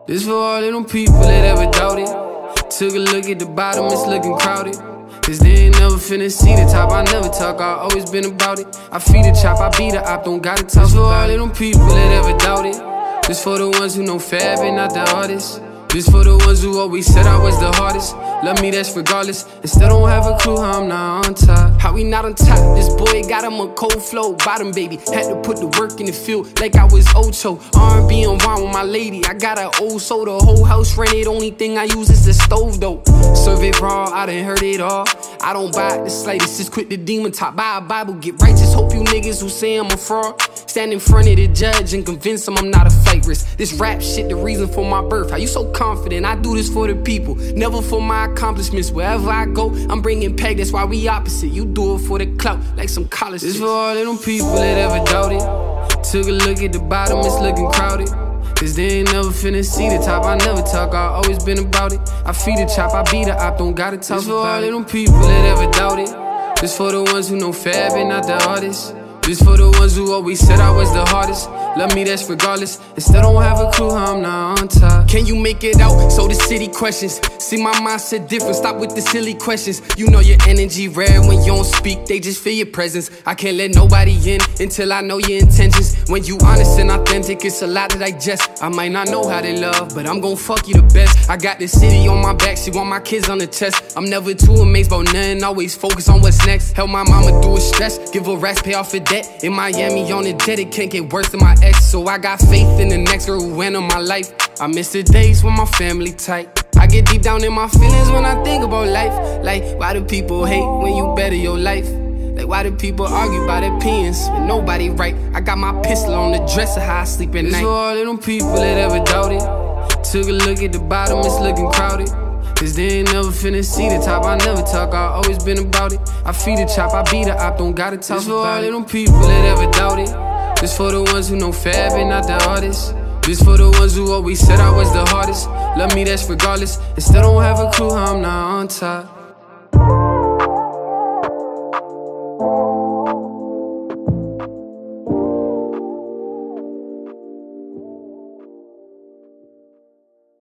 This for all of them people that ever doubted. Took a look at the bottom, it's looking crowded. Cause they ain't never finna see the top. I never talk, I always been about it. I feed the chop, I beat the op, don't gotta talk. This for all of them people that ever doubted. This for the ones who know Fab and not the artists. This for the ones who always said I was the hardest. Love me, that's regardless, and still don't have a clue how I'm not on top. How we not on top? This boy got him a cold flow. Bottom baby, had to put the work in the field like I was Ocho. R&B and wine with my lady, I got an old soul. The whole house rented, only thing I use is the stove though. Serve it raw, I done heard it all. I don't buy it the slightest, just quit the demon talk. Buy a Bible, get righteous. Hope you niggas who say I'm a fraud stand in front of the judge and convince them I'm not a flight risk. This rap shit the reason for my birth. How you so confident? I do this for the people, never for my accomplishments. Wherever I go, I'm bringing peg, that's why we opposite. You do it for the clout, like some college shit. This for all of them people that ever doubted. Took a look at the bottom, it's looking crowded. Cause they ain't never finna see the top. I never talk, I always been about it. I feed the chop, I beat the op, don't gotta talk. This for all of them people that ever doubted. This for the ones who know Fab and not the artists. This for the ones who always said I was the hardest. Love me, that's regardless, and still don't have a clue how I'm not on top. Can you make it out? So the city questions. See my mindset different, stop with the silly questions. You know your energy rare when you don't speak, they just feel your presence. I can't let nobody in until I know your intentions. When you honest and authentic, it's a lot to digest. I might not know how to love, but I'm gon' fuck you the best. I got the city on my back, she want my kids on the chest. I'm never too amazed about nothing, always focus on what's next. Help my mama do a stress, give her rest, pay off her debt. In Miami on the jet, it can't get worse than my ex. So I got faith in the next girl who went on my life. I miss the days when my family tight. I get deep down in my feelings when I think about life. Like, why do people hate when you better your life? Like, why do people argue about opinions when nobody right? I got my pistol on the dresser, how I sleep at night. This for all of them people that ever doubted. Took a look at the bottom, it's looking crowded. Cause they ain't never finna see the top. I never talk, I always been about it. I feed the chop, I beat the op, don't gotta talk. This for all of them people that ever doubted. This for the ones who know Fab and not the artists. This for the ones who always said I was the hardest. Love me, that's regardless, and still don't have a clue how I'm not on top.